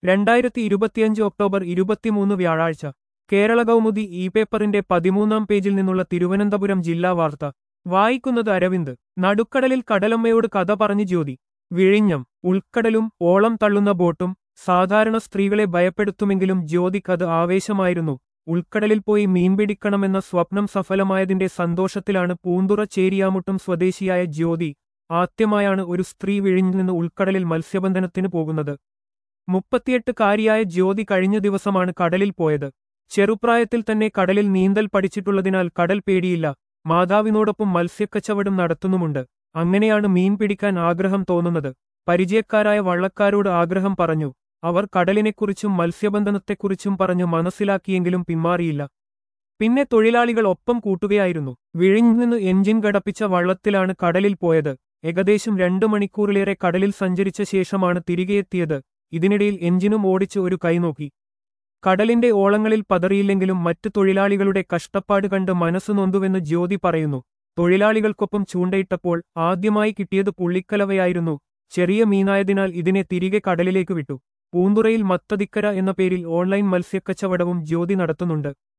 2025 October 23 വ്യാഴാഴ്ച കേരള കൗമുദി ഈ പേപ്പറിന്റെ 13-ാം പേജിൽ നിന്നുള്ള തിരുവനന്തപുരം ജില്ലാ വാർത്ത വായിക്കുന്നത് അരവിന്ദ്. നടുക്കടലിൽ കടലമ്മയോട് കഥ പറഞ്ഞ് ജ്യോതി. വിഴിഞ്ഞം. ഉൾക്കടലും ഓളം തള്ളുന്ന ബോട്ടും സാധാരണ സ്ത്രീകളെ ഭയപ്പെടുത്തുമെങ്കിലും ജ്യോതിക്കത് ആവേശമായിരുന്നു. ഉൾക്കടലിൽ പോയി മീൻപിടിക്കണമെന്ന സ്വപ്നം സഫലമായതിന്റെ സന്തോഷത്തിലാണ് പൂന്തുറ ചേരിയാമുട്ടം സ്വദേശിയായ ജ്യോതി. ആദ്യമായാണ് ഒരു സ്ത്രീ വിഴിഞ്ഞിൽ നിന്ന് ഉൾക്കടലിൽ മത്സ്യബന്ധനത്തിന് പോകുന്നത്. 38-കാരിയായ ജ്യോതി കഴിഞ്ഞ ദിവസമാണ് കടലിൽ പോയത്. ചെറുപ്രായത്തിൽ തന്നെ കടലിൽ നീന്തൽ പഠിച്ചിട്ടുള്ളതിനാൽ കടൽ പേടിയില്ല. മാതാവിനോടൊപ്പം മത്സ്യക്കച്ചവടം നടത്തുന്നുമുണ്ട്. അങ്ങനെയാണ് മീൻ പിടിക്കാൻ ആഗ്രഹം തോന്നുന്നത്. പരിചയക്കാരായ വള്ളക്കാരോട് ആഗ്രഹം പറഞ്ഞു. അവർ കടലിനെക്കുറിച്ചും മത്സ്യബന്ധനത്തെക്കുറിച്ചും പറഞ്ഞു മനസ്സിലാക്കിയെങ്കിലും പിന്മാറിയില്ല. പിന്നെ തൊഴിലാളികൾ ഒപ്പം കൂട്ടുകയായിരുന്നു. വിഴിഞ്ഞിൽ നിന്ന് എഞ്ചിൻ ഘടിപ്പിച്ച വള്ളത്തിലാണ് കടലിൽ പോയത്. ഏകദേശം 2 മണിക്കൂറിലേറെ കടലിൽ സഞ്ചരിച്ച ശേഷമാണ് തിരികെയെത്തിയത്. ഇതിനിടയിൽ എഞ്ചിനും ഓടിച്ച് ഒരു കൈനോക്കി. കടലിന്റെ ഓളങ്ങളിൽ പതറിയില്ലെങ്കിലും മറ്റു തൊഴിലാളികളുടെ കഷ്ടപ്പാട് കണ്ട് മനസ്സ് നൊന്തുവെന്ന് ജ്യോതി പറയുന്നു. തൊഴിലാളികൾക്കൊപ്പം ചൂണ്ടയിട്ടപ്പോൾ ആദ്യമായി കിട്ടിയത് പുള്ളിക്കലവയായിരുന്നു. ചെറിയ മീനായതിനാൽ ഇതിനെ തിരികെ കടലിലേക്ക് വിട്ടു. പൂന്തുറയിൽ മത്തതിക്കര എന്ന പേരിൽ ഓൺലൈൻ മത്സ്യക്കച്ചവടവും ജ്യോതി നടത്തുന്നുണ്ട്.